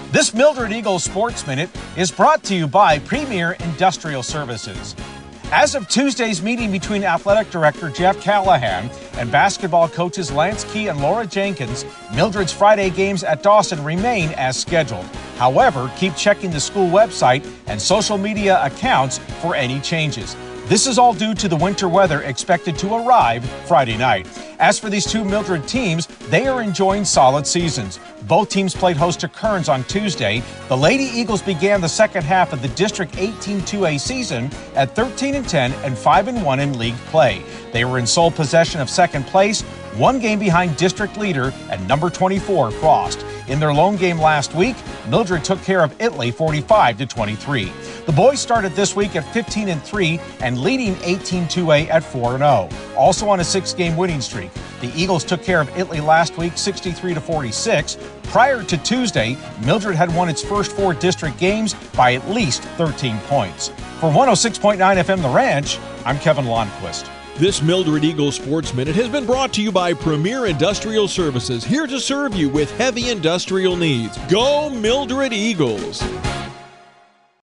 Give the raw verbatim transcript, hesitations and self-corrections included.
This Mildred Eagles Sports Minute is brought to you by Premier Industrial Services. As of Tuesday's meeting between Athletic Director Jeff Callahan and basketball coaches Lance Key and Laura Jenkins, Mildred's Friday games at Dawson remain as scheduled. However, keep checking the school website and social media accounts for any changes. This is all due to the winter weather expected to arrive Friday night. As for these two Mildred teams, they are enjoying solid seasons. Both teams played host to Kearns on Tuesday. The Lady Eagles began the second half of the District eighteen two A season at thirteen and ten and five and one in league play. They were in sole possession of second place, one game behind district leader and number twenty-four Frost. In their lone game last week, Mildred took care of Italy forty-five to twenty-three. The boys started this week at fifteen and three and leading eighteen two A at four and oh. Also on a six-game winning streak. The Eagles took care of Italy last week sixty-three to forty-six. Prior to Tuesday, Mildred had won its first four district games by at least thirteen points. For one oh six point nine F M The Ranch, I'm Kevin Lonnquist. This Mildred Eagles Sports Minute has been brought to you by Premier Industrial Services, here to serve you with heavy industrial needs. Go Mildred Eagles!